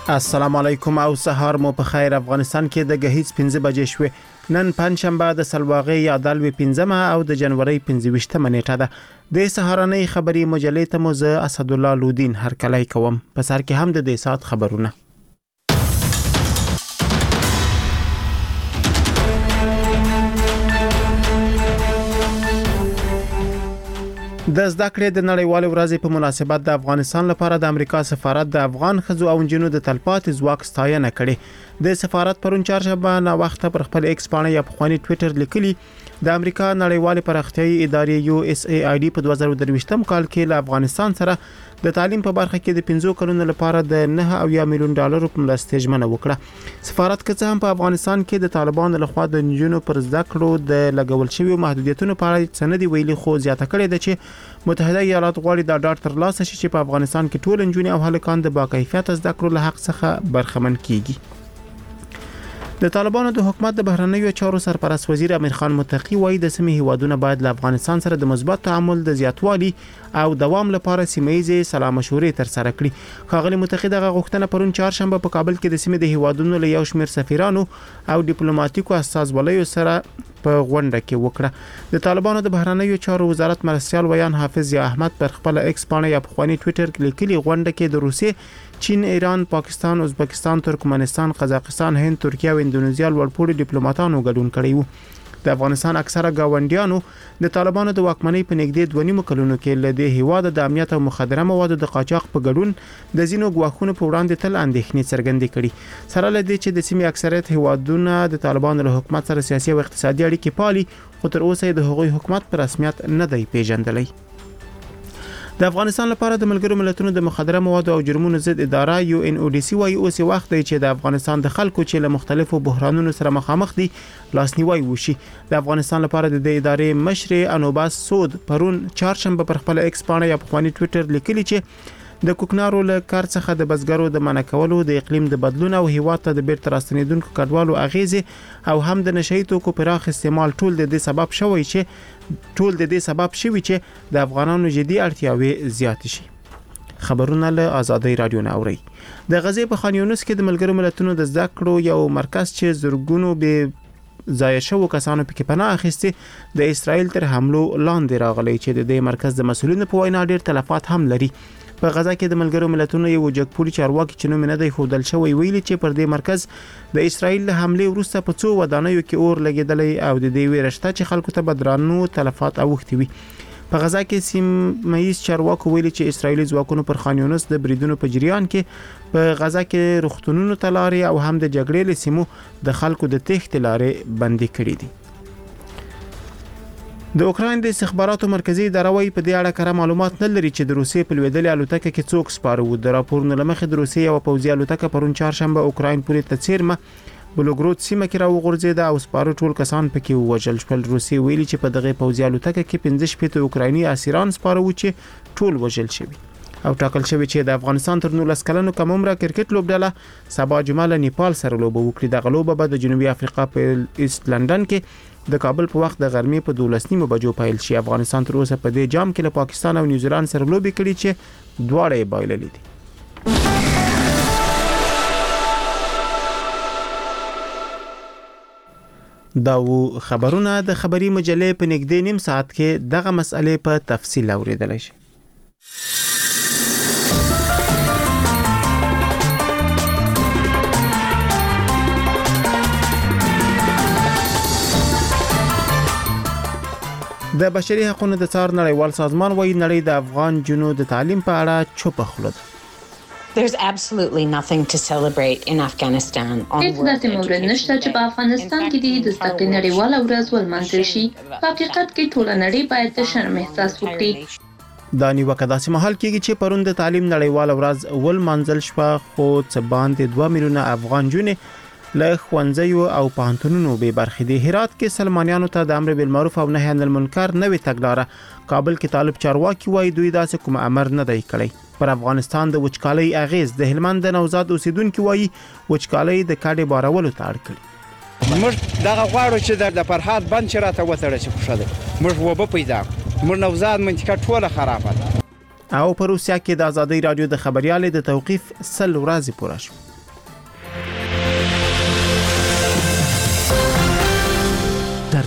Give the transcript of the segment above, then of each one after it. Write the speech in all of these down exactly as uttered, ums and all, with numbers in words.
السلام علیکم او سهار مو په خیر. افغانستان کې د غهیځ پنځه بجې شوې. نن پنځشنبه د سلواغې یا دالوي پنځمه او د جنوري پنځه ویشتمه نیټه ده. د سهارنۍ خبري مجلې ته مو زه اسد الله لودین هرکلی کوم. په سر کې هم د دې سات خبرونه. د زده کړې د نړیوال ورځې په مناسبت د افغانستان لپاره د امریکا سفارت د افغان ښځو او نجونو د تلپاتې ځواک ستاینه کړې. د سفارت پرون چهارشنبه نا وخت پر خپل ایکس باندې یا په خواني ټوئیټر لیکلي د امریکا نړیوال پراختیايي ادارې یو اس ای آی ډي په دوه زره درویشتم کال کې له افغانستان سره د تعلیم په برخه کې د پنځو کلونو لپاره د نه او یا میلیون ډالر په مرسته ژمنه وکړه. سفارت که څه هم په افغانستان کې د طالبانو لخوا د نجونو پر زده کړو د لګول شوی محدودیتونو په اړه سندې ویلي خو زیاته کړې ده چې متحده ایالات غواړي دا ډاټ ترلاسه شي چې په افغانستان کې ټول نجونې او هلکان د باکیفیت زده کړو له حق څخه برخمن کیږي. د طالبانو د حکومت د بهرنیو چارو سرپرست وزیر امیر خان متقی وایي د سیمې هیوادونه باید له افغانستان سره د مثبت تعامل د زیاتوالي او دوام لپاره سیمه‌ایزې سلا مشورې تر سره کړي. ښاغلي متقی دغه غوښتنه پرون چهارشنبه په کابل کې د سیمې د هیوادونو له یو شمېر سفیرانو او ډیپلوماټیکو استازولیو سره په غونډه کې وکړه. د طالبانو د بهرنیو چارو وزارت مرستيال ویان حافظ یا احمد پر خپل ایکس باندې یا په خواني ټوئیټر کې لیکلي غونډه کې د روسیې، چین، ایران، پاکستان، ازبکستان، ترکمنستان، قزاقستان، هند، ترکیه او اندونیزیا لوړپوړي ډیپلوماټانو ګډون کړی وو. د افغانستان اکثره گاونډیانو د طالبانو د واکمنۍ په نږدې دوه نیمو کلونو کې له دې هیواد د امنیت او مخدره موادو د قاچاق په ګډون د ځینو ګواښونو په وړاندې تل اندېښنې څرګندې کړي. سره له دې چې د سیمې اکثریت هیوادونه د طالبانو له حکومت سره سیاسي او اقتصادي اړیکې پالي، خو تر اوسه د هغوی حکومت په رسمیت نه دی پیژندلی. د افغانستان لپاره د ملګرو ملتونو د مخدره موادو او جرمونو ضد اداره یو ان او ډي سي وايي اوس وخت دی چې د افغانستان د خلکو چې له مختلفو بحرانونو سره مخامخ دي لاسنیوي وشي. د افغانستان لپاره د دې ادارې مشر انوباس سود پرون چهارشنبه پر خپل ایکس باندې یا په خواني ټوئیټر لیکلي چې د کوکنارو له کار څخه د بزګرو د منع کولو، د اقلیم د بدلون او هیواد ته د بیرته راستنیدونکو کډوالو اغیزې او هم د نشئی توکو پراخ استعمال ټول د دې سبب شوی چې ټول د دې سبب شوی چې د افغانانو جدي اړتیاوې زیات شي. خبرونه له آزادۍ رادیو نه اوري. د غزې په خان یونس کې د ملګرو ملتونو د زده کړو یو مرکز چې زرګونو به ضایع شوو کسانو پکې پناه اخیستي د اسرائیل تر حملو لاندې راغلی چې د دې مرکز د مسؤلینو په وینا ډېر تلفات هم لري. په غزا کې د ملګرو ملتونو یو جګپوري چارواکي چې نوم نه دی ښودل شوی ویلي چې پر دې مرکز د اسرائیل له حملې وروسته په څو ودانیو کې اور لګېدلی او د دې ویره شته چې خلکو ته به درانه تلفات اوښتي وي. په غزا کې سیمه‌ایز چارواکو ویلي چې اسرائیلي ځواکونو پر خان یونس د بریدونو په جریان کې په غزا کې روغتونونو ته لارې او هم د جګړې له سیمو د خلکو د تښتې لارې بندي کړې دي. د اوکراین د استخباراتو مرکزی اداره وايي په دې اړه کره معلومات نه لري چې د روسیې په لویدلې الوتکه کې څوک سپاره وو. د راپورونو لمخې د روسیې یو پوځي الوتکه پرون چهارشنبه اوکراین پورې ته څیرمه بلوګرود سیمه کې راوغورځېده او سپاره ټول کسان پکې ووژل شول. روسیې ویلي چې په دغه پوځي الوتکه کې پنځه شپېته اوکرایني اسیران سپاره وو چې ټول وژل شوي او ټاکل شوی چې د افغانستان تر نولس کلنو کم عمره کرکټ لوبډله سبا جمعه له نیپال سره لوبه وکړي. دغه لوبه به د جنوبي افریقا په ایست لندن کې د کابل په وخت د غرمې په دولس نیمو بجو پیل شي. افغانستان تر اوسه په دې جام کې له پاکستان او نیوزیلند سره لوبې کړي چې دواړه یې بایللې دي. دا و خبرونه د خبري مجلې په نږدې نیم ساعت کې دغه مسئله په تفصیل اوریدل شي. د بشري حقوقو د څار نړیوال سازمان وايي نړۍ د افغان جنو د تعلیم په اړه چوپ خوله ده. There's absolutely nothing to celebrate in Afghanistan. هیڅ داسې مورد نشته چې په افغانستان کې د زده کړې نړیواله ورځ ولمانځل شي. په حقیقت کې ټوله نړۍ باید د شرم احساس وکړي. دا نیوکه داسې مهال کېږي چې پرون د تعلیم نړیواله ورځ ولمانځل شوه، خو څه باندې دوه میلیونه افغان جونې له ښوونځیو او پوهنتونونو بې برخې دي. هرات کې سلمانیانو ته د امر بالمعروف او نهي عن المنکر نوې تګلاره. کابل کې طالب چارواکي وايي دوی داسې کوم امر نه دی کړی. پر افغانستان د وچکالۍ اغیز د هلمند د نوزاد اوسیدونکو وايي وچکالۍ د کاډې بارولو ته اړ کړي. موږ دغه غواړو چې د فرهاد بند چې راته وتړل شي خوښه ده. موږ وبه پیدا موږ نوزاد منطقه ټوله خرابه ده. او په روسیا کې د آزادۍ رادیو د خبريال د توقيف سل ورځې پوره شو.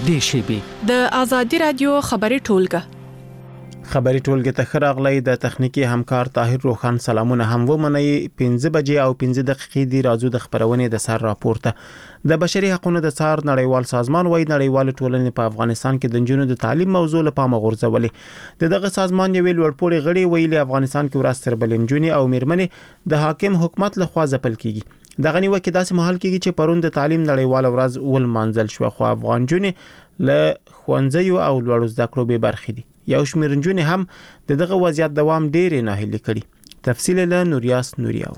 نږدې شي. د آزادي رادیو خبري ټولګه خبري ټولګه ته خراغلی د تخنیکی همکار طاهر روخان سلامونه هم ومني. پنځه بجې او پنځه دقیقې دی راځو د خبرونې د سر راپورته د بشري حقوقو د څار نړیوال سازمان وایي نړیوال ټولنې په افغانستان کې د جنونو د تعلیم موضوع لپاره غورځولې. دغه سازمان یو لوړپوړي غړي ویلي افغانستان کې ورستر بلنجونی او میرمنې د حاکم حکومت لخوا ځپل کیږي. دغه نیوکه داسې مهال کېږي چې پرون د تعلیم نړیوال ورځ ول مانځل شو خو افغان جونې له خوندزیو او لوړو زده کړو به برخې دي. یو شمېر نجونې هم دغه وضعیت دوام ډېر نه هلي کړي. تفصیل له نوریاس نوریاو.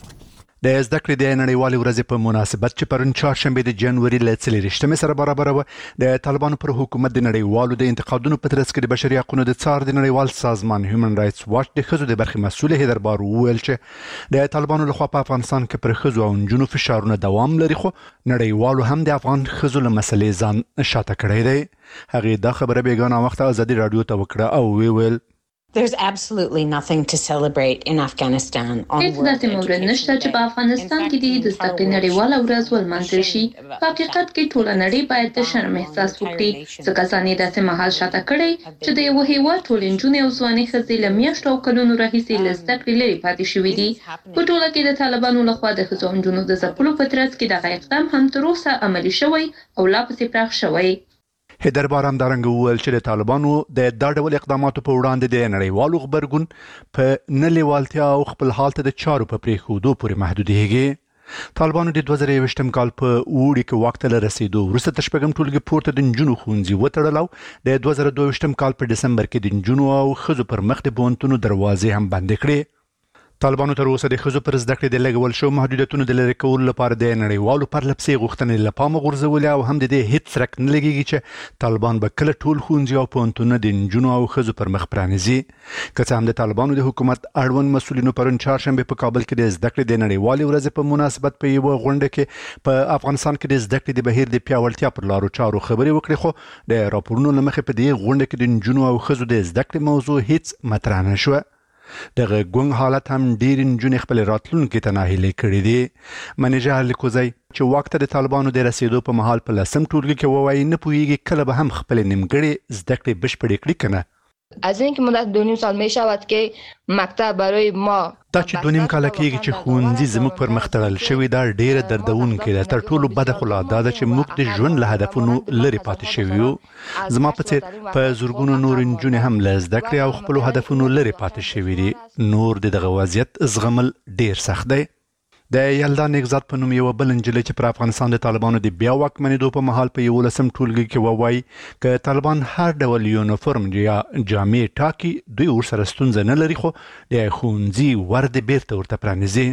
د زده کړې د نړیوالې ورځې په مناسبت چې پرون چهارشنبه د جنوري ل څلېرویشتمې سره برابر و د طالبانو پر حکومت د نړیوالو د انتقادونو په ترڅ کې د بشري حقوقو د څار د نړیوال سازمان هیومن رائټس واچ د ښځو د برخې مسؤل هیدر بار وویل چې د طالبانو لخوا په افغانستان کې پر ښځو او نجونو فشارونه دوام لري خو نړیوالو هم د افغان ښځو له مسلې ځان شاته کړی دی. هغه دا خبره بیګانه وخت ازادي رادیو ته وکړه او ویل There's absolutely nothing to celebrate in Afghanistan on هیڅ داسې مورد نشته چې په افغانستان کې د زده کړې نړیواله ورځ ولمانځل شي. په حقیقت کې ټوله نړۍ باید د شرم احساس وکړي. ځکه ځان یې داسې مهال شاته کړی چې د یو هیواد ټولې نجونې او ځوانې ښځې له میاشتو او کلونو راهیسې له زده کړې لرې پاتې شوي دي. په ټوله کې د طالبانو لخوا د ښځو او نجونو د ځپلو په ترڅ کې دغه اقدام هم تر اوسه عملي شوی او لا پسې پراخ شوی. هیدر بار هم دارنګ وویل چې د طالبانو د دا ډول اقداماتو په وړاندې د نړیوالو خبرګون په نه لیوالتیا او خپل حال ته د چارو په پرېښودو پورې محدودېږي. طالبانو د دوه زره یوویشتم کال په اوړي کې واک ته له رسېدو وروسته تر شپږم ټولګي پورته د نجونو ښوونځي وتړل او د دوه زره دوه ویشتم کال په ډسمبر کې د نجونو او ښځو پر مخ د پوهنتونو دروازې هم بندې کړې. طالبانو تر اوسه د ښځو پر زده کړې د لګول شو محدودیتونو د لرې کولو لپاره د نړیوالو پرلپسې غوښتنې له پامه غورځولې او هم د دې هیڅ څرک نه لګېږي چې طالبان به کله ټول ښوونځي او پوهنتونونه د نجونو او ښځو پر مخ پرانیزي. که څه هم د طالبانو د حکومت اړوند مسؤلینو پرون چهارشنبه په کابل کې د زده کړې د نړیوالې ورځې په مناسبت په یوه غونډه کې په افغانستان کې د زده کړې د بهیر د پیاوړتیا پر لارو چارو خبرې وکړې خو د راپورونو له مخې په دې غونډه کې د نجونو او ښځو د زده کړې موضوع هیڅ مطرح نه شوه. دغه ګونګ حالت هم ډېر نجونې خپل راتلونکي ته ناهیلې کړي دي. منیجر لیکوزی چې وخت د طالبانو د رسیدو په مهال په لسم ټولګي کې ووایي نه پوهیږي کله به هم خپل نیمګړې زده کړې بشپړې کړي کنه. از اینکه مدت دو نیم سال می شود که مکتب برای ما دا چې دو نیم کال کېږي چې ښوونځي زموږ پر مخ تړل شوي دا ډېره دردونکې ده. تر ټولو بده خو لا دا ده چې موږ د ژوند له هدفونو لرې پاتې شوي یو. زما په څېر په زرګونو نور نجونې هم له زده کړې او خپلو هدفونو لرې پاتې شوي دي. نور د دغه وضعیت زغمل ډېر سخت دی. د یلدا نګزاد په نوم یو بل نجلۍ چې پر افغانستان د طالبانو د بیا واکمنېدو په مهال په یولسم ټولګي کې ووایي که طالبان هر ډول یونیفورم یا جامې ټاکي دوی ورسره ستونزه نه لري خو د ښوونځي ور د بیرته ورته پرانیزي.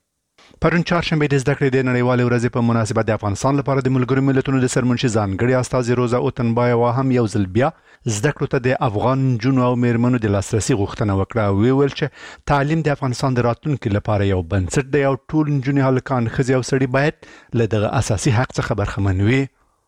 پرون چهارشنبه د زده کړې د نړیوالې ورځې په مناسبت د افغانستان لپاره د ملګرو ملتونو د سرمنشي ځانګړي استازي روزا اوتنبایوا هم یو ځل بیا زده کړو ته د افغان نجونو او میرمنو د لاسرسي غوښتنه وکړه او ویل چې تعلیم د افغانستان د راتلونکي لپاره یو بنسټ دی او ټول نجونې هلکان ښځې او سړي باید له دغه اساسي حق څخه برخمن وي.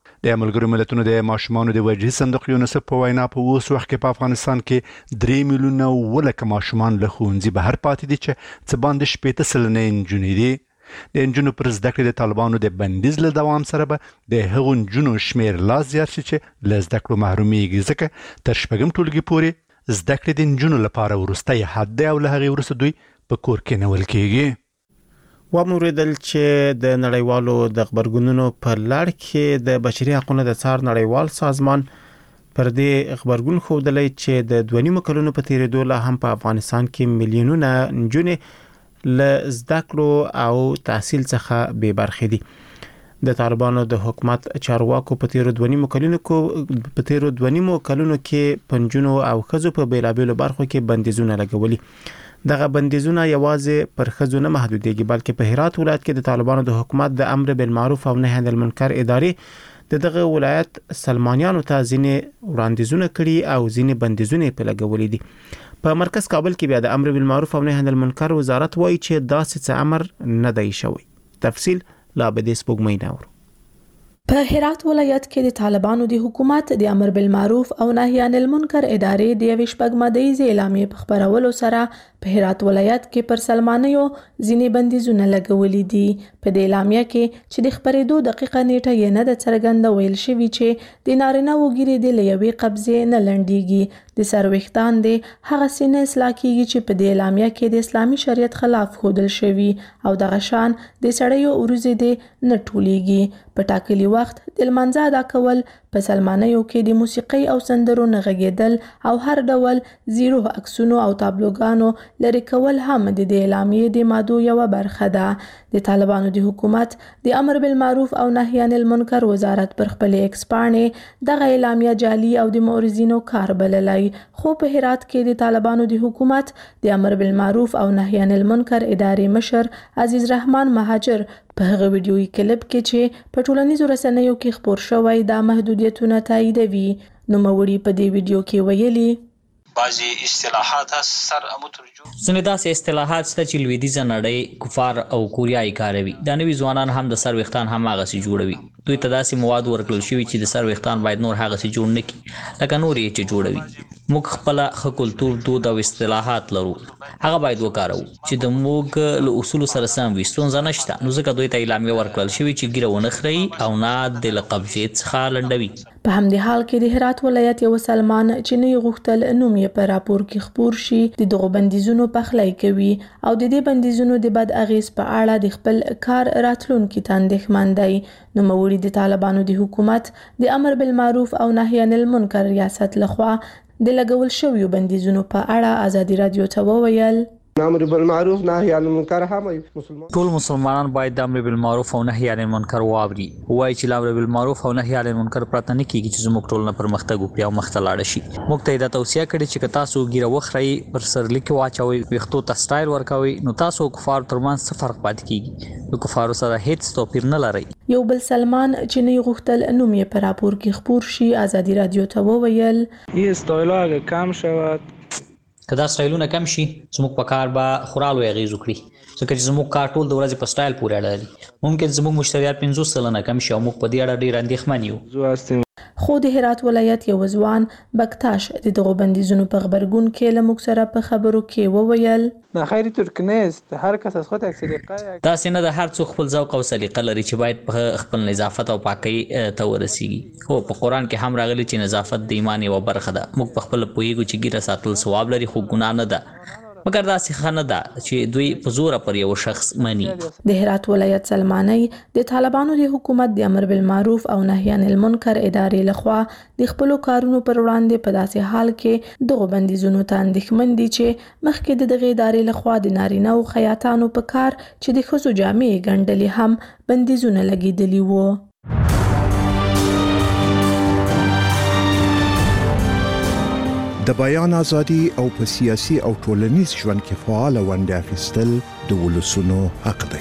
د ملګرو ملتونو د ماشومانو د وجهي صندوق یونیسف په وینا په اوس وخت کې په افغانستان کې درې میلیونه ولکه ماشومان له ښوونځي بهر پاتې دي چې څه باندې شپېته سلنه نجونې دي. د نجونو پر زده کړې د طالبانو د بندیز له دوام سره به د هغو نجونو شمېر لا زیات شي چې له زده کړو محرومیږي ځکه تر شپږم ټولګي پورې زده کړې د نجونو لپاره وروستی حد دی او له هغې وروسته دوی په کور کې نول کېږي. وموریدل چې د نړیوالو د خبرګونونو په لړ کې د بشري حقوقو د څار نړیوال سازمان پر دې خبرګون ښودلی چې د دوه نیمو کلونو په تیریدو لا هم په افغانستان کې میلیونونه نجونې له زده کړو او تحصیل څخه بې برخې دي. د طالبانو د حکومت چارواکو په تیرو دوه نیمو کلونو کې په تیرو دوه نیمو کلونو کې پنځونو او ښځو په بیلابیلو برخو کې بندیزونه لګولي. دغه بندیزونه یوازې پر ښځو نه محدودېږي بلکې په هرات ولایت کې د طالبانو د حکومت د امر بالمعروف او نهي عن المنکر ادارې د دغه ولایت سلمانیانو ته ځینې وړاندیزونه کړي او ځینې بندیزونه په لګولي دي. په مرکز کابل کې بیا د امر بالمعروف او نهي عن المنکر وزارت وایي چې داسې څه امر نه دی شوی. تفصیل لا به د سپوږمۍ نور. په هرات ولایت کې د طالبانو د حکومت د امر بالمعروف او نهي عن المنکر ادارې د یوې شپږمدیزې اعلامیې په خپرولو سره په هرات ولایت کې پر سلمانیو ځینې بندیزونه لګولي دي. په دې اعلامیه کې چې د خپرېدو دقیقه نیټه یې نه ده څرګنده، ویل شوي چې د نارینه وګړي د له یوې قبضې نه لنډیږي، د سر ویښتان د هغه سې نه اصلاح کیږي چې په دې اعلامیه کې د اسلامي شریعت خلاف ښودل شوي، او دغه شان د سړیو وروځې د نه ټولیږي. په ټاکلي وخت د لمانځه ادا کول، په سلمانیو کې د موسیقۍ او سندرو نه غږېدل او هر ډول زیرو عکسونو او تابلوګانو لرې کول هم د دې اعلامیې د مادو یوه برخه ده. د طالبانو د حکومت د امر بالمعروف او نهي عن المنکر وزارت پر خپلې ایکس پاڼې دغه اعلامیه جعلي او د مورزینو کار بللی، خو په هرات کې د طالبانو د حکومت د امر بالمعروف او نهي عن المنکر ادارې مشر عزیز رحمان مهاجر په هغه ویډیویي کلیپ کې چې په ټولنیزو رسنیو کې خپور شوی دا محدودیتونه تاییدوي. نوموړي په دې ویډیو کې ویلي بعضی اصطلاحات سر امترجو ځینې داسې اصطلاحات شته چې لویدیځه نړۍ کفار او کوریایي کاروي. دا نوي ځوانان هم د سر ویښتان هماغسې جوړوي. دوی ته داسې مواد ورکړل شوي چې د سر ویښتان باید نور هغسې جوړ نه کړي لکه نور یې چې جوړوي. موږ خپله ښه کلتور، دود او اصطلاحات لرو، هغه باید وکاروو چې د موږ له اصولو سره سم وي. ستونزه نشته، نو ځکه دوی ته اعلامیه ورکړل شوي چې ګیره ونه خرئ او نه د له قبضې څخه لنډوي. په همدې حال کې د هرات ولایت یو سلمان چې نه غوښتل نوم یې په راپور کې خپور شي، د دغو بندیزونو پخلی کوي او د دې بندیزونو د بد اغیز په اړه د خپل کار راتلونکي ته اندېښمن دی. نوموړي د طالبانو د حکومت د امر بالمعروف او نهي عن المنکر ریاست لخوا د لګول شویو بندیزونو په اړه ازادي رادیو ته وویل امر بالمعروف نهي عن المنکر هم مسلمان ټول مسلمانان باید د امر بالمعروف او نهي عن المنکر واوري. وایي چې امر بالمعروف او نهي عن المنکر پرته نه کیږي چې زموږ ټولنه پرمختګ وکړي او مخته لاړه شي. موږ ته دا توصیه کړې چې که تاسو ګیره وخرئ، پر سرلیک کې واچوئ، ویښتو ته سټایل ورکوئ، نو تاسو کفارو ترمنځ څه فرق پاتې کیږي؟ د کفارو سره هیڅ توپیر نه لرئ. یو بل سلمان چې نه غوښتل نوم یې په راپور کې خپور شي ازادي رادیو ته وویل یه استایلا اگه کم شود که دا سټایلونه کم شي، زموږ په کار به خورالو اغیز وکړي، ځکه چې زموږ کار ټول د ورځې په سټایل پورې اړه لري. ممکن زموږ مشتریات پنځوس سلنه کم شي او موږ په دې اړه ډېر اندېښمن یو. خو د هرات ولایت یو ځوان بکتاش د دغو بندیزونو په غبرګون کې له موږ سره په خبرو کې وویل نه خیری ترک نیست، هر کس از خود یک سلیقه داسې نه ده، هر څوک خپل ذوق او سلیقه لري چې باید په خپل نظافت او پاکۍ ته ورسیږي. هو په قرآن کې هم راغلی چې نظافت د ایمان یوه برخه ده. موږ په خپله پوهیږو چې ګیره ساتل ثواب لري خو ګناه نه ده، مګر داسې ښه نه ده چې دوی په زوره پر یو شخص مني. د هرات ولایت سلمانی د طالبانو د حکومت د امر بالمعروف او نهي عن المنکر ادارې لخوا د خپلو کارونو پر وړاندې په داسې حال کې دغو بندیزونو ته اندېښمن دي چې مخکې د دغې ادارې لخوا د نارینه او خیاطانو په کار چې د ښځو جامې ګنډلې هم بندیزونه لګېدلي وو. د بیان ازادي او په سیاسي او ټولنیز ژوند کې فعال ونډه اخیستل د ولسونو حق دی.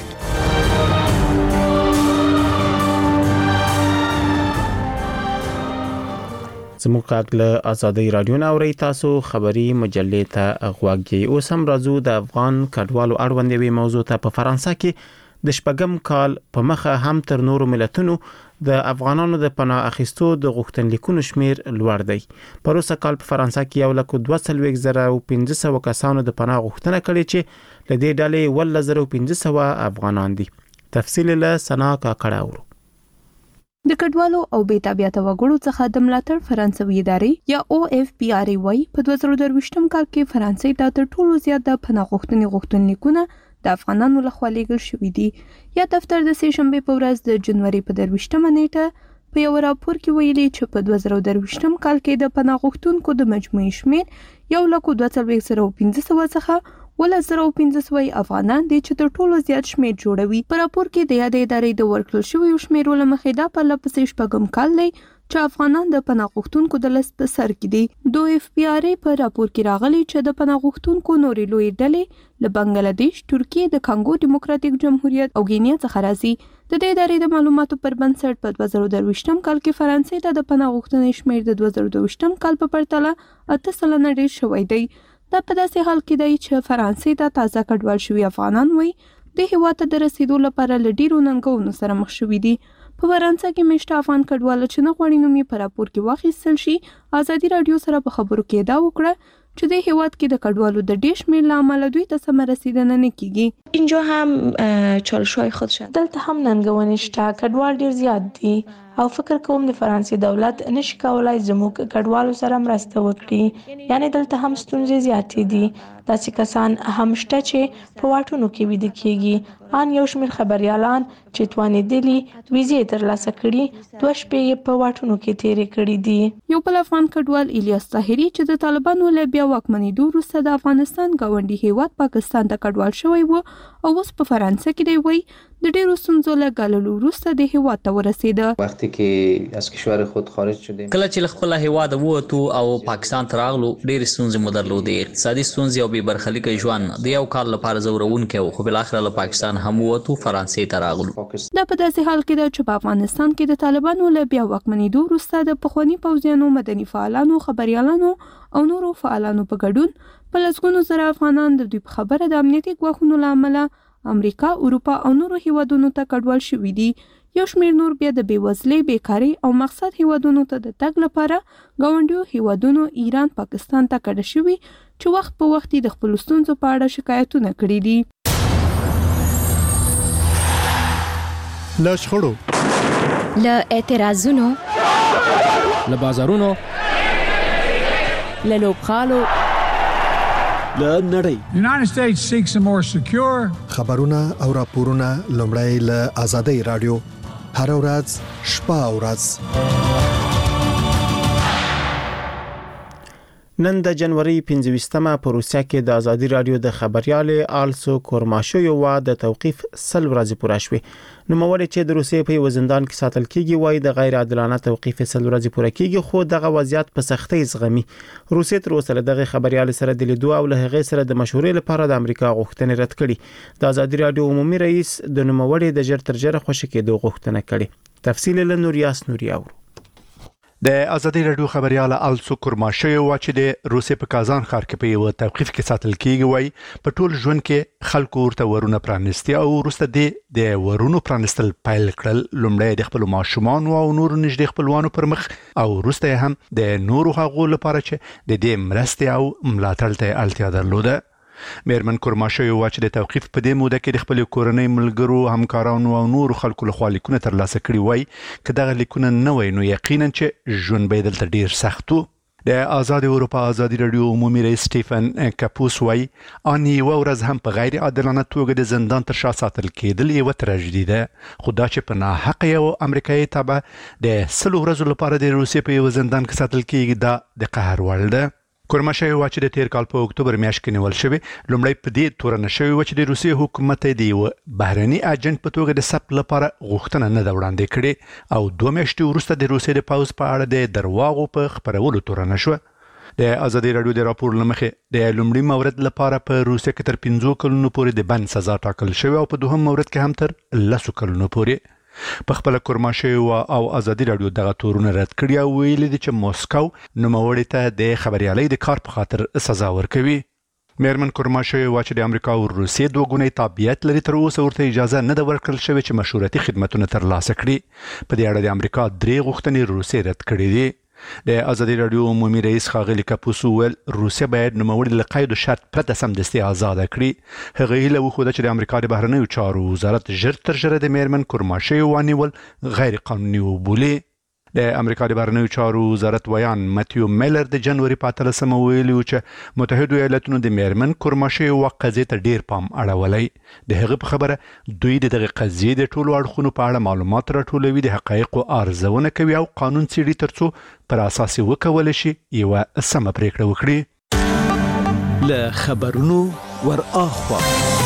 زموږ غږ له ازادي رادیو نه اورئ. تاسو خبري مجلې ته غوږ یې. اوس هم راځو د افغان کډوالو اړوند یوې موضوع ته. په فرانسه کې د شپږم کال په مخه هم تر نورو ملتونو د افغانانو د پناه اخیستو د غوښتنلیکونو شمیر لوړ دی. په روسه کال په فرانسه کې یو لک دوه څلوېښت زره او پنځه سوه کسانو د پناه غوښتنه کړې چې له دې ډلې اوولس زره او پنځه سوه افغانان دي. تفصیل له سنا کاکړه اورو. د کډوالو او بې تابعیته وګړو څخه د ملاتړ فرانسوي ادارې یا او اف پی آر ای وايي په دوه زره درویشتم کال کې فرانسې ته تر ټولو زیات د پناه غوښتنې غوښتنلیکونه د افغانانو لخوا لیږل شوي دي. یا دفتر د سې شنبې په ورځ د جنوري په درویشتمه نیټه په یو راپور کې ویلي چې په دوه زره درویشتم کال کې د پناه غوښتونکو د مجموعي شمیر یو لک دوه څلوېښت زره او پنځه سوه څخه اوولس زره او پنځه سوه افغانان دي چې تر ټولو زیات شمیر جوړوي. په راپور کې د یادې ادارې د ورکړل شویو شمیرو له مخې دا پرله پسې شپږم کال دی چې افغانان د پناه غوښتونکو د لست په سر کې دي. د اف پی آر ای په راپور کې راغلي چې د پناه غوښتونکو نورې لویې ډلې له بنگلادیش، ترکیې، د کانګو ډیموکراتیک جمهوریت او ګینیا څخه راځي. د دې ادارې د معلوماتو پر بنسټ په دوه زره درویشتم کال کې فرانسې ته د پناه غوښتنې شمیر د دوه زره دویشتم کال په پرتله اته سلنه ډېر شوی دی. دا په داسې حال کې دی چې فرانسې ته تازه کډوال شوي افغانان وایي د هېواد ته د رسیدو لپاره له ډېرو ننګونو سره مخ شوي دي. په فرانسه کې مشته افغان کډوال چې نه غواړي نوم یې په راپور کې واخیستل شي، ازادي رادیو سره په خبرو کې دا وکړه چې د هیواد کې د کډوالو د ډېر شمېر له امله دوی ته سمه رسیدنه نه کیږي. اینجا هم چالش‌های خود شد. دلته هم ننګونې شته، کډوال ډېر زیات دي او فکر کوم د فرانسې دولت نشي کولای زموږ کډوالو سره مرسته وکړي. یعنی دلته هم ستونزې زیاتې دي. داسې کسان هم شته چې په واټونو کې ویده کیږي. ان یو شمېر خبریالان چې توانېدلي ویزې ترلاسه کړي دوه شپې یې په واټونو کې تېرې کړې دي. یو بل افغان کډوال الیاس طاهري چې د طالبانو له بیا واکمنېدو وروسته د افغانستان ګاونډي هیواد پاکستان ته کډوال شوی و او اوس په فرانسه کې دی، وایي د ډېرو ستونزو له ګاللو وروسته د هیواد ته ورسېده. وقتی که از کشور خود خارج شدیم، کله چې له خپل هیواد ووتو او پاکستان ته راغلو ډېرې ستونزې مو درلودې، اقتصادي ستونزې او بې برخلیکه ژوند د یو کال لپاره ځورونکی و، خو بالاخره له پاکستان هم ووتو، فرانسې ته راغلو. دا په داسې حال کې ده چې په افغانستان کې د طالبانو له بیا واکمنېدو وروسته د پخواني پوځیانو، مدني فعالانو، خبریالانو او نورو فعالانو په ګډون په لسګونو زره افغانان د دوی په خبره د امنیتي ګواښونو له امله امریکا، اروپا او نورو هیوادونو ته کډوال شوي دي. یو شمېر نور بیا د بېوزلۍ، بیکارۍ او مقصد هیوادونو ته د تګ لپاره ګاونډیو هیوادونو ایران، پاکستان ته کډه شوي چې وخت په وخت د خپلو ستونزو په اړه شکایتونه کړي دي. له شخړو، له اعتراضونو، له بازارونو، له لوبغالو، له نړۍ. United States seeks a more secure. خبرونه او راپورونه لومړی له آزادۍ رادیو هر ورځ شپه او ورځ. نن د جنوري پنځه په روسیا کې د آزادي رادیو د خبريال آلسو کورماشویو وا د توقيف سل ورځې پوره شوې. نو موري چې د روسیې په وزندان کې ساتل کیږي، وای د غیر عادلانه توقيف سل ورځې پوره کیږي، خو دغه وضعیت په سختۍ زغمي. روسیې تر اوسه دغه خبريال سره د لیدو او له هغه سره د مشورې لپاره د امریکا غوښتنې رد کړي. د آزادي رادیو عمومي رئیس د نوموړي د جر تر جره خوشی کېدو غوښتنه کړي. تفصیل له نوریاس نوریاور. د آزادي رادیو خبريال آلسو کورماشویو وا چې د روسیې په کازان ښار کې په یو توقيف کې ساتل کیږي، وای په ټول ژوند کې خلکو ورته ورونه پرانستي او وروسته د ورونو پرانستل پیل کړل. لومړی د خپل ماشومان او نور نږدې خپلوانو پر مخ او وروسته هم د نورو هغو لپاره چې د دې مرستې او ملاتړ ته اړتیا درلوده. میرمن کورماشویو وا چې د توقيف په دې موده کې د خپل کورنۍ ملګرو، همکارانو او نور خلکو له خوا لیکونه ترلاسه کړي، وای که دغه لیکونه نه وای نو یقینا چې ژوند به دلته ډیر سخت و. د آزاد اروپا آزادي رادیو عمومي رئیس سټیفن کاپوس وای ان یو ورځ هم په غیر عادلانه توګه د زندان تر شا ساتل کېدل یو تراژیدي ده، خو دا چې په ناحق یو امریکایي تابع د سلو ورځو لپاره د روسیې په یو زندان کې ساتل کېږي، دا د قهر وړ ده. کورماشویو وا چې د تیر کال په اکتوبر میاشت کې نیول شوی، لومړی په دې تورنه شوی و چې د روسیې حکومت د یو بهرني اجنټ په توګه د سپ لپاره غوښتنه نه ده وړاندې کړې او دوه میاشتې وروسته د روسیې د پوځ په اړه د درواغو په خپرولو تورنه شو. د آزادي رادیو د راپور لمخې د لومړي مورد لپاره په روسیې کې تر پنځو کلونو پورې د بند سزا ټاکل شوی او په دوهم مورد کې هم تر لسو کلونو پورې. په خپل کورماشویو او آزادي رادیو دغه تورونه رد کړي او ویلي دي چې موسکو نوموړي ته د خبريالۍ د کار په خاطر سزا ورکوي. میرمن کورماشویو وا چې د امریکا او روسیې دوه ګونی تابعیت لري، تر اوسه ورته اجازه نه ده ورکړل شوې چې مشورتي خدماتونه ترلاسه کړي. په دې اړه د امریکا درې غوښتنې روسیې رد کړې دي. د آزادي رادیو عمومي رئیس ښاغلي کاپوس وویل روسیه باید نوموړي له قید او شرط پرته سمدستي آزاد کړي. هغه هیله وښوده چې د امریکا د بهرنیو چارو وزارت ژر تر ژره د میرمن کورماشویو ونیول غیر قانوني وبولي. د امریکا د بهرنیو چارو وزارت ویان متیو میلر د جنوري په اتلسمه ویلي و چې متحده ایالاتونو د میرمن کورماشویو قضیې ته ډیر پام اړولی. د هغه په خبره دوی د دغه قضیې د ټولو اړخونو په اړه معلومات راټولوي، د حقایقو ارزونه کوي او قانون څیړي ترڅو پر اساس وکول شي یو سمه پریکړه وکړي. له خبرونو ور اخوا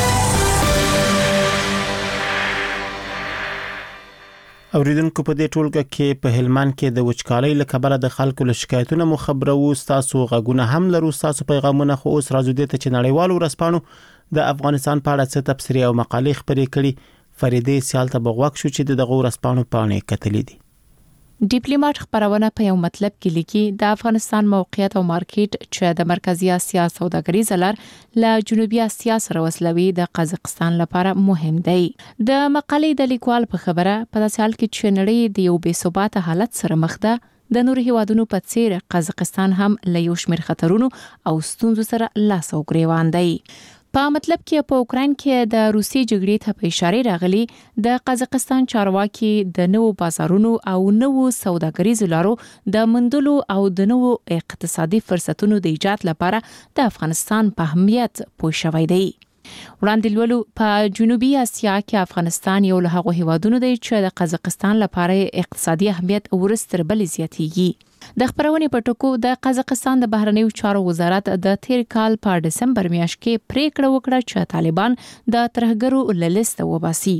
اوریدونکو په دې ټولګه کې په هلمند کې د وچکالۍ له کبله د خلکو له شکایتونو مو خبرو، تاسو غږونه هم لرو، تاسو پیغامونه، خو اوس راځو دې ته چې نړیوالو ورځپاڼو د افغانستان په اړه څه تبصرې او مقالې خپرې کړي. فریدې سیال ته بغوښ شو چې دغه ورځپاڼو پاڼې کتلې دي. ډیپلوماټ خبرونه په یو مطلب کې لیکي د افغانستان موقعیت او مارکیټ چې د مرکزی اسیا سوداګریز لار له جنوبي اسیا سره وصلوي د قزاقستان لپاره مهم دی. د مقالې د لیکوال په خبره په داسې حال کې چې نړۍ د یو بې ثباته حالت سره مخ ده، د نورو هیوادونو په څیر قزاقستان هم له یو شمېر خطرونو او ستونزو سره لاس او ګریوان دی. په مطلب کې په اوکراین کې د روسي جګړې ته په اشاره راغلي د قزاقستان چارواکي د نوو بازارونو او نوو سوداګریزو لارو د مندلو او د نوو اقتصادي فرصتونو د ایجاد لپاره د افغانستان په اهمیت پوه شوی دی. وړاندې لولو په جنوبي اسیا کې افغانستان یو له هغو هیوادونو دی چې د قزاقستان لپاره اقتصادي اهمیت ورستر بل زیاتېږي. د خبرونې په ټکو د قزاقستان د بهرنیو چارو وزارت د تیر کال په دسمبر میاشت کې پریکړه وکړه چې طالبان د ترهګرو له لیسته وباسي.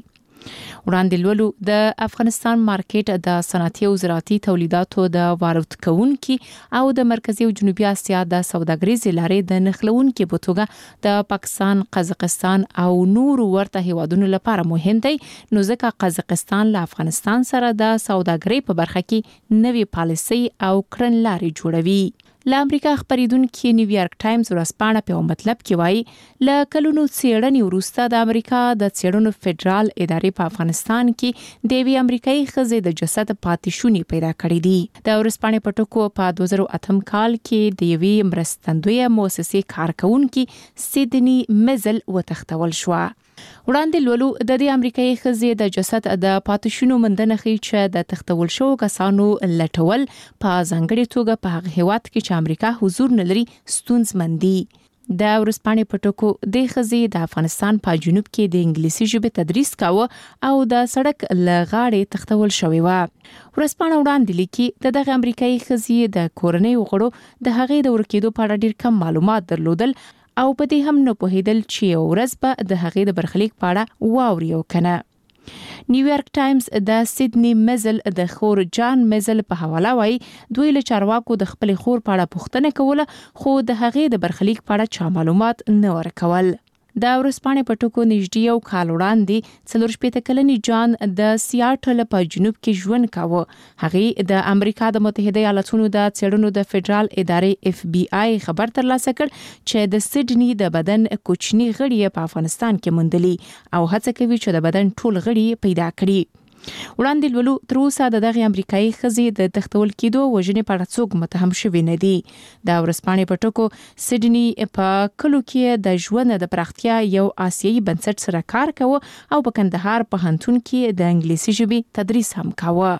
وړاندې لولو د افغانستان مارکیټ د صنعتي او زراعتي تولیداتو د وارد کوونکي او د مرکزی او جنوبي اسیا د سوداګریز لارې د نخلونکي په توګه د پاکستان، قزاقستان او نور ورته هیوادونو لپاره مهم دی، نو ځکه قزاقستان له افغانستان سره د سوداګرۍ په برخه کې نوې پالیسي او کړنلارې جوړوي. له امریکا خبریدونکي نیویارک ټایمز ورځپاڼه په مطلب کې وایي له کلونو څېړنې وروسته د امریکا د څېړنو فدرال ادارې په افغانستان کې د یوې امریکایي ښځې د جسد پاتې شونې پیدا کړې دي. د ورځپاڼې په ټکو په دوه زره اتم کال کې د یوې مرستندویه مؤسسې کارکونکي سیدني میزل وتښتول شوه. وړاندې لولو د دې امریکایي ښځې د جسد د پاتې شونو موندنه ښیي چې د تښتول شوو کسانو لټول په ځانګړې توګه په هغه هیواد کې چې امریکا حضور نه لري ستونزمن دي. د ورځپاڼې په ټکو د ښځې د افغانستان په جنوب کې د انګلیسي ژبې تدریس کاوه او د سړک له غاړې تښتول شوې وه. ورځپاڼه وړاندې لیکي د دغه امریکایي ښځې د کورنۍ غړو د هغې د ورکېدو په اړه ډېر کم معلومات درلودل او په دې هم نه پوهېدل چې یو ورځ به د هغې د برخلیک په اړه واوري او کنه. نیویارک ټایمز د سیدني میزل د خور جان میزل په حواله وایي دوی له چارواکو د خپل خور په اړه پوښتنه کوله، خو د هغې د برخلیک په اړه چا معلومات نه ورکول. د ورځپاڼې په ټکو نږدې یو کال وړاندې څلور شپېته کلنې جان د سیاټل په جنوب کې ژوند کاوه. هغې د امریکا د متحده ایالاتونو د څېړنو د فدرال ادارې اف بی آی خبر ترلاسه کړ چې د سیډني د بدن کوچني غړي په افغانستان کې موندلي او هڅه کوي چې د بدن ټول غړي پیدا کړي. وړاندې لولو تر اوسه د دغه امریکایي ښځې د تښتول کېدو وژنې په اړه څوک متهم شوي نه دي. د ورځپاڼې په ټکو سیډني په کلو کې د ژوند د پراختیا یو آسیایي بنسټ سره کار کوه او په کندهار پوهنتون کې د انګلیسي ژبې تدریس هم کاوه.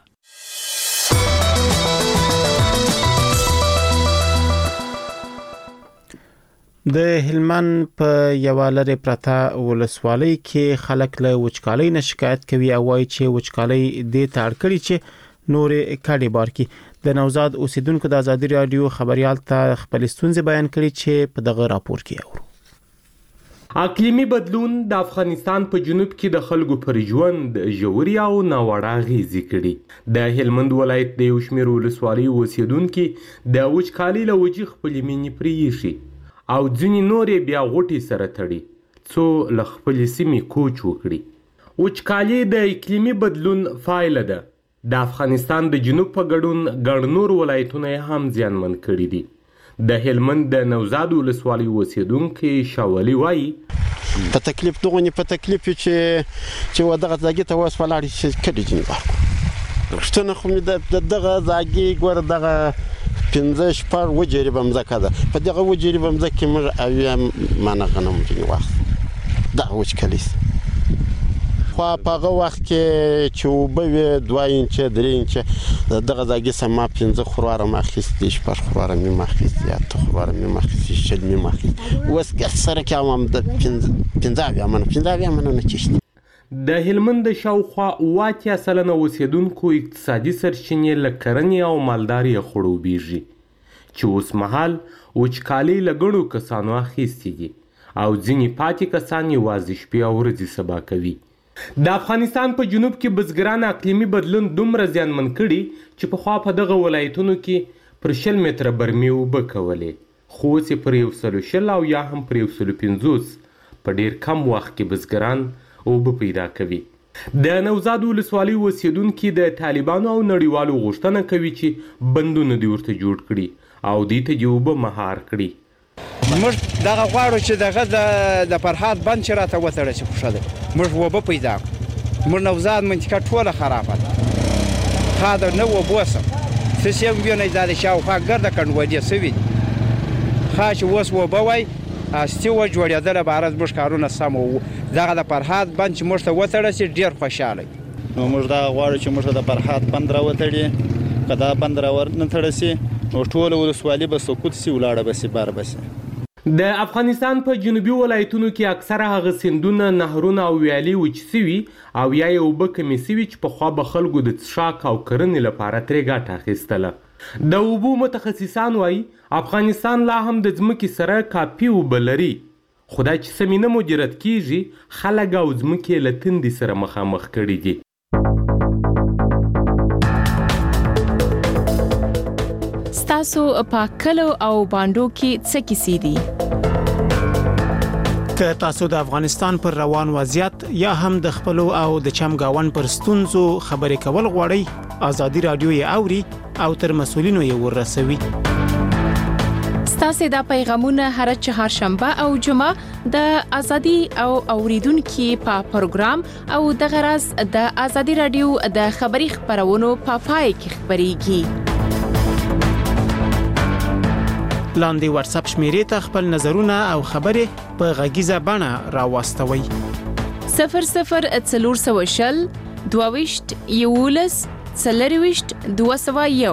د هلمند په یوه لرې پرته ولسوالۍ کې خلک له وچکالۍ نه شکایت کوي او وایي چې وچکالۍ دې ته اړ کړي چې نورې کډې بار کړي. د نوزاد اوسیدونکو د ازادي رادیو خبريال ته خپل ستونزې بیان کړي چې په دغه راپور کې اورو. اقلیمي بدلون د افغانستان په جنوب کې د خلکو پر ژوند ژورې او ناوړه اغېزې کړي. د هلمند ولایت د یو شمېر ولسوالیو اوسیدونکي د وچکالۍ له وجې خپلې مینې پرېښي او ځینې نورې بیا غوټې سره تړي څو له خپلې سیمې کوچ وکړي. وچکالي د اقلیمي بدلون پایله ده. د افغانستان د جنوب په ګډون ګڼ نور ولایتونه یې هم زیانمن کړي دي. د هلمند د نوزاد ولسوالۍ اوسیدونکی شاولي وایي په تکلیف دغونې په تکلیف چې چې ودغه ځاګي ته اوس ولاړې چې کډې جنې بار رښتونه خو مې د دغه ځاګي ګوره دغه پنځه شپږ وجرې به مځکه ده. په دغه وجرې به مځکه کې موږ اویا مانه غنم ځینې وخت دغه وچکالي خو په هغه وخت کې چې اوبه وې دوه انچه درې انچه دغه ځاګي سما پنځه خورواره مې اخیستې شپږ خورواره مې اخیستې اته خورواره مې اخیستې شل مې اخیستې اوس که سره کې هم د پنځه اویا منه پنځه اویا منه نه چشته. د هلمند شاوخوا اووه اتیا سلنه اوسیدونکو اقتصادي سرچینې له کرنې او مالدارۍ خړوبېږي چې اوس مهال وچکالۍ له ګڼو کسانو اخیستې دي او ځینې پاتې کسان یوازې شپې او ورځې سبا کوي. د افغانستان په جنوب کې بزګران اقلیمي بدلون دومره زیانمن کړي چې پخوا په دغه ولایتونو کې پر شل متره برمې اوبه کولې، خو اوس یې پر یو سلو شل او یا هم پر یو سلو پنځوس په ډېر کم وخت کې بزګران اوبه پیدا کوي. د نوزاد ولسوالۍ اوسیدونکي د طالبانو او نړیوالو غوښتنه کوي چې بندونه دې ورته جوړ کړي او دې ته دې اوبه مهار کړي. موږ دغه غواړو چې دغه د فرهاد بند چې راته وتړل شي خوښه ده. موږ اوبه پیدا کړو. موږ نوزاد منطقه ټوله خرابه ده. خاده نه اوبه سم څه یې وینئ دا د شاوخوا ګرده کنډوالې سوي دي. ښه چې اوس اوبه وای هستي وجوړېدله به هره زموږ کارونه سم وو. دغه د فرهاد بند چې موږ ته وتړل شي ډېر خوشحاله یو. نو موږ دغه غواړو چې موږ ته د فرهاد بند راوتړي. که دا بند راونه تړل سي نو ټوله ولسوالي به سقوط سي ولاړه به سي بار به سي. د افغانستان په جنوبي ولایتونو کې اکثره هغه سیندونه، نهرونه او ویالې وچ سوي او یا یې اوبه کمې سوي چې پخوا به خلکو د څښاک او کرنې لپاره ترې ګټه اخیستله. د اوبو متخصصان وایي افغانستان لا هم د ځمکې سره کافي اوبه لري، خو دا چې سمې نه مدیریت کیږي خلک او ځمکې له تندې سره مخامخ کړي دي. ستاسو په کلو او باندو کې څه کیسې دي؟ که تاسو د افغانستان پر روان وضعیت یا هم د خپلو او د چمګاون پر ستونزو خبرې کول غواړئ، ازادي رادیو یې اوري او تر مسؤلینو یې ورسوي. ستاسو د پیغامونه هر چهارشنبه او جمعه د ازادي او اوریدونکو په پروګرام او د غرض د ازادي رادیو د خبري خبرونو په پای کې خبريږي. لاندې واتس اپ شمیرې ته خپل نظرونه او خبرې په غږیزه بڼه راوستوي. صفر صفر څلور سوه شل دوه ویشت یولس څلور ویشت دوه سوه یو.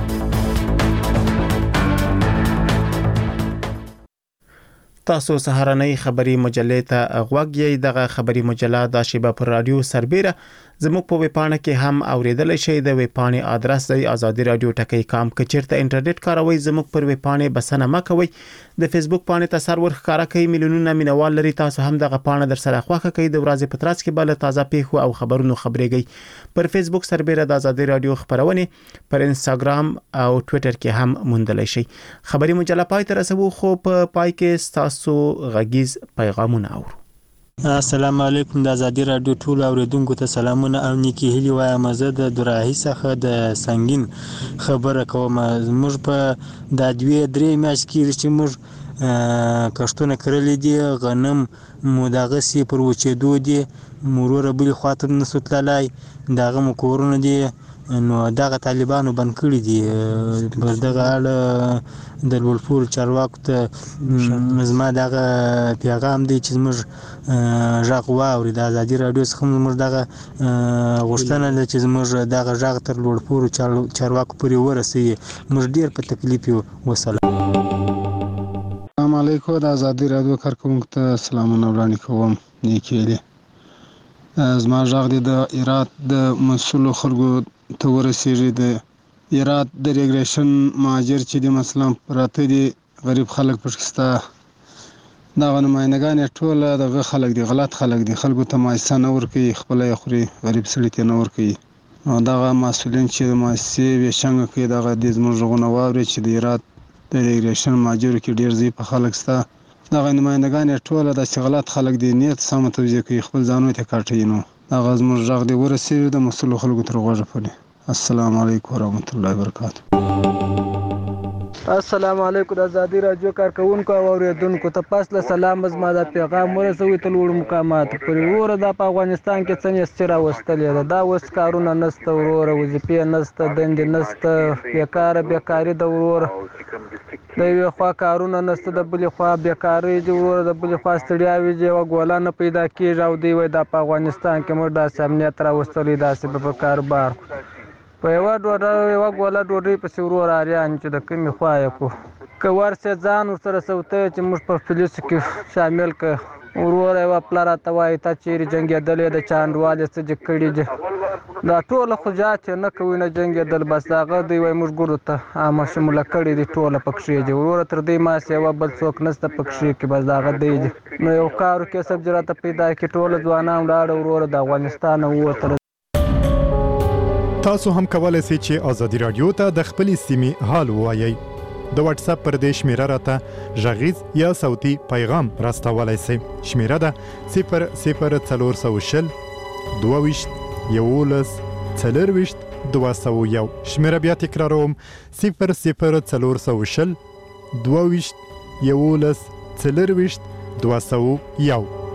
تاسو سهارنۍ خبري مجلې ته غوږ یې. دغه خبري مجله د شیبه پر رادیو سربېره زموږ په ویبپاڼه کې هم اوریدلای شئ. د ویبپاڼې ادرس دی آزادي رادیو ټکی کام. که چیرته انټرنیټ کاروئ زموږ پر ویبپاڼې بسنه مه کوئ. د فیسبوک پاڼې ته سر ورښکاره کوي، میلیونونه مینوال لري. تاسو هم دغه پاڼه در سره خوښه کړئ. د ورځې په ترڅ کې بل تازه پیښو او خبرونو خبرېږئ. پر فیسبوک سربېره د آزادي رادیو خبرونه پر انستګرام او ټوئیټر کې هم موندلای شئ. خبري مجله پای ته رسوو، خو په پای کې تاسو غږیز پیغامونه اورو. السلام علیکم. د ازادي رادیو ټول اوریدونکو ته سلامونه او نیکی هیلی وایم. زه د دوراهي څخه د سنگین خبره کوم. موږ په د دوی درې میاشتې کې چې موږ کښتونه کړلې دي، غنم مو دغه سي پر وچېدو دي، مرور بل خاطر نسو تلای دغه مو کورونه دي. نو دغه طالبانو بند کړی دي. پر دغه اړه د لولپور چارواکو ته زما دغه پیغام دی چې موږ ژغ واوري. د ازادي رادیو څخه موږ دغه غوښتنه ده چې موږ دغه ژغ تر لولپور چارواکو پورې ورسوي. موږ ډیر په تکلیف یو. وسلام. السلام علیکم. د ازادي رادیو کارکونکو ته سلامونه وړاندې کوم. نیکی دی. زما ژغ دی د ایرات د مسؤلو خلکو ته ورسیږي. د ایرات د ریګریشن مهاجر چې د مثلا پراته دي، غریب خلک پښکستا دغه نماینګان ټول دغه خلک دي، غلط خلک دي. خلکو ته مایسه نه ورکوي، خپل یې خوري، غریب سړي ته نه ورکوي. او دغه مسؤلین چې د مؤسسې ویشنګ کوي دغه د زموږ غونه واوري چې د ایرات د ریګریشن مهاجر کې ډیر زی په خلک ستا دغه نماینګان ټول د غلط خلک دي، نیت سم توجیه کوي، خپل ځانو ته کاټي. نو دغه زموږ ژغ دی ورسېږي د مسؤلو خلکو تر غوږه پورې. السلام علیکم ورحمت الله وبرکاته. السلام علیکم. د ازادي رادیو کارکونکو او اوریدونکو ته پاسله سلام. زما د پیغام ورسوي ته لوړ مقامات پرې وره. د په افغانستان کې څنګه ستر واستلې ده، دا اوس کارونه نسته وروره، وظیفې نسته، دندې نسته، بیکاره بیکاری د وروره. د یو خوا کارونه نسته، د بل خوا بیکاری دی وروره، د بل خوا ستړیاوي دی او ګولا نه پیدا کیږي. او دی وای د په افغانستان کې موږ د امنیت راوستلې داسې په کاروبار په یو ډوډۍ یو ګولا ډوډۍ په سیورو راریان چې د کمی خوای کو که ورسې ځان سره سوته چې موږ په پولیس کې شامل ک ورور یو پلار ته وای ته چیرې جنگیدلې د چاندواله څه کړي دي. دا ټول خجات نه کوي نه جنگیدل، بس هغه دی وای موږ ګورو ته عامه شموله کړي دي ټول پکښې دي. ورور تر دې ما سیوا بل څوک نسته پکښې کې، بس هغه دی. نو یو کارو کې سب جراته پیدا کې ټول ځوانان لاړ ورور د افغانستان ووتل. تاسو هم کولای شئ چې ازادي رادیو ته د خپل سیمې حال ووایئ. د واتس اپ پر دې شمیره راته غږیز یا صوتي پیغام راستولای شئ. شمیره ده صفر صفر څلور سوه شل دوه ویشت یولس څلرویشت دوه سوه یو. شمېره بیا تکراروم: صفر صفر څلور سوه شل دوه ویشت یولس څلرویشت دوه سوه یو.